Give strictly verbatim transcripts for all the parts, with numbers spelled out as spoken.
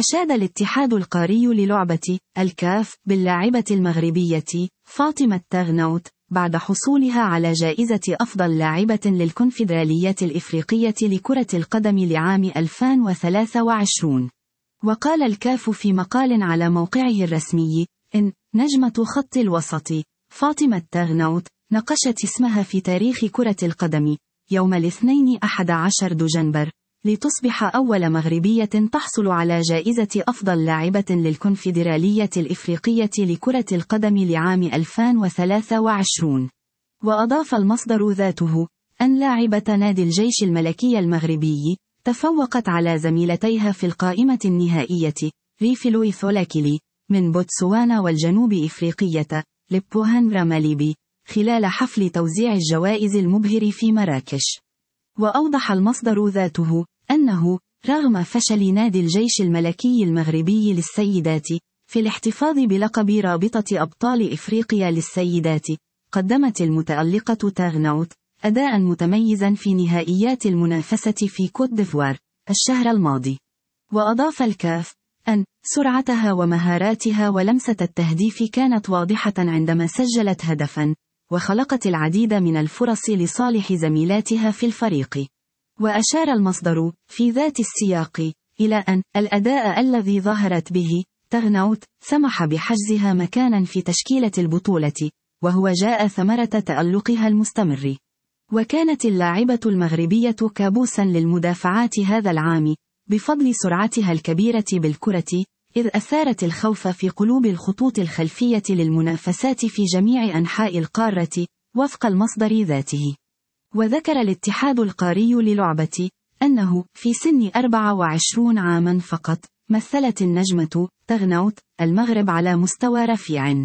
أشاد الاتحاد القاري للعبة الكاف باللاعبة المغربية فاطمة تغنوت بعد حصولها على جائزة أفضل لاعبة للكونفدرالية الإفريقية لكرة القدم لعام ألفين وثلاثة وعشرين. وقال الكاف في مقال على موقعه الرسمي إن نجمة خط الوسط فاطمة تغنوت نقشت اسمها في تاريخ كرة القدم يوم الاثنين أحد عشر دجنبر لتصبح أول مغربية تحصل على جائزة أفضل لاعبة للكونفدرالية الإفريقية لكرة القدم لعام ألفين وثلاثة وعشرين. وأضاف المصدر ذاته أن لاعبة نادي الجيش الملكي المغربي تفوقت على زميلتيها في القائمة النهائية ريفلوي ثولاكيلي من بوتسوانا والجنوب إفريقية لبوهان راماليبي خلال حفل توزيع الجوائز المبهر في مراكش. وأوضح المصدر ذاته أنه رغم فشل نادي الجيش الملكي المغربي للسيدات في الاحتفاظ بلقب رابطة أبطال إفريقيا للسيدات، قدمت المتألقة تغنوت أداء متميزا في نهائيات المنافسة في كوت ديفوار الشهر الماضي. وأضاف الكاف أن سرعتها ومهاراتها ولمسة التهديف كانت واضحة عندما سجلت هدفا، وخلقت العديد من الفرص لصالح زميلاتها في الفريق. وأشار المصدر في ذات السياق إلى أن الأداء الذي ظهرت به تغنوت سمح بحجزها مكانا في تشكيلة البطولة، وهو جاء ثمرة تألقها المستمر. وكانت اللاعبة المغربية كابوسا للمدافعات هذا العام بفضل سرعتها الكبيرة بالكرة، إذ أثارت الخوف في قلوب الخطوط الخلفية للمنافسات في جميع أنحاء القارة وفق المصدر ذاته. وذكر الاتحاد القاري للعبة أنه في سن أربع وعشرين عاما فقط مثلت النجمة تغنوت المغرب على مستوى رفيع.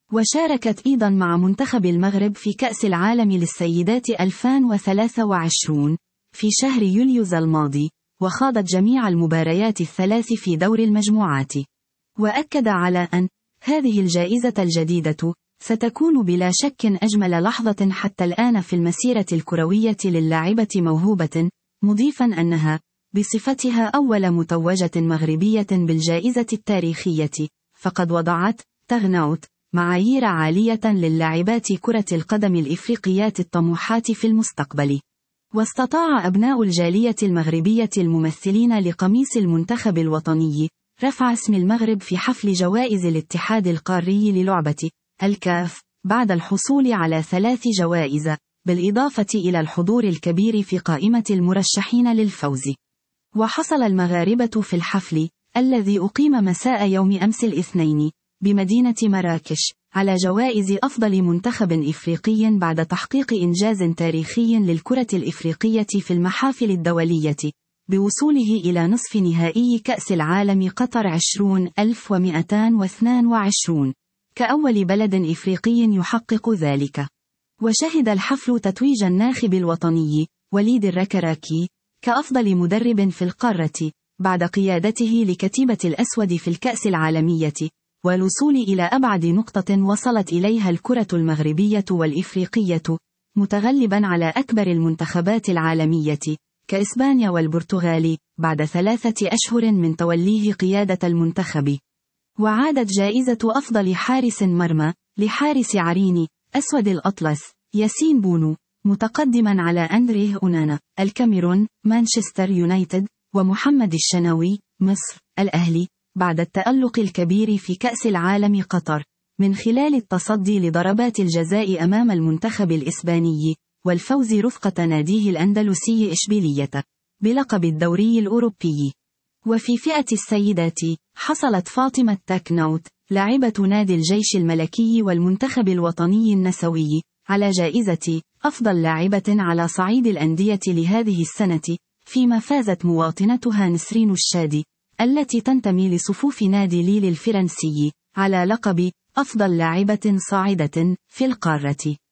وشاركت أيضا مع منتخب المغرب في كأس العالم للسيدات ألفين وثلاثة وعشرين في شهر يوليو الماضي، وخاضت جميع المباريات الثلاث في دور المجموعات. وأكد على أن هذه الجائزة الجديدة ستكون بلا شك أجمل لحظة حتى الآن في المسيرة الكروية للاعبة موهوبة، مضيفا أنها بصفتها أول متوجة مغربية بالجائزة التاريخية، فقد وضعت تغنوت معايير عالية للاعبات كرة القدم الإفريقيات الطموحات في المستقبل. واستطاع أبناء الجالية المغربية الممثلين لقميص المنتخب الوطني رفع اسم المغرب في حفل جوائز الاتحاد القاري للعبة الكاف بعد الحصول على ثلاث جوائز، بالإضافة إلى الحضور الكبير في قائمة المرشحين للفوز. وحصل المغاربة في الحفل الذي أقيم مساء يوم أمس الاثنين بمدينة مراكش على جوائز أفضل منتخب إفريقي بعد تحقيق إنجاز تاريخي للكرة الإفريقية في المحافل الدولية، بوصوله إلى نصف نهائي كأس العالم قطر عشرين ألف ومئتين واثنين وعشرين كأول بلد إفريقي يحقق ذلك. وشهد الحفل تتويج الناخب الوطني وليد الركراكي كأفضل مدرب في القارة بعد قيادته لكتيبة الأسود في الكأس العالمية، والوصول إلى أبعد نقطة وصلت إليها الكرة المغربية والإفريقية، متغلبا على أكبر المنتخبات العالمية كإسبانيا والبرتغال بعد ثلاثة أشهر من توليه قيادة المنتخب. وعادت جائزة أفضل حارس مرمى لحارس عرين أسود الأطلس ياسين بونو، متقدما على أندريه أونانا الكاميرون مانشستر يونايتد، ومحمد الشناوي مصر الأهلي، بعد التألق الكبير في كأس العالم قطر من خلال التصدي لضربات الجزاء أمام المنتخب الإسباني والفوز رفقة ناديه الأندلسي إشبيلية بلقب الدوري الأوروبي. وفي فئة السيدات حصلت فاطمة تغنوت لاعبة نادي الجيش الملكي والمنتخب الوطني النسوي على جائزة أفضل لاعبة على صعيد الأندية لهذه السنة، فيما فازت مواطنتها نسرين الشادي التي تنتمي لصفوف نادي ليل الفرنسي على لقب أفضل لاعبة صاعدة في القارة.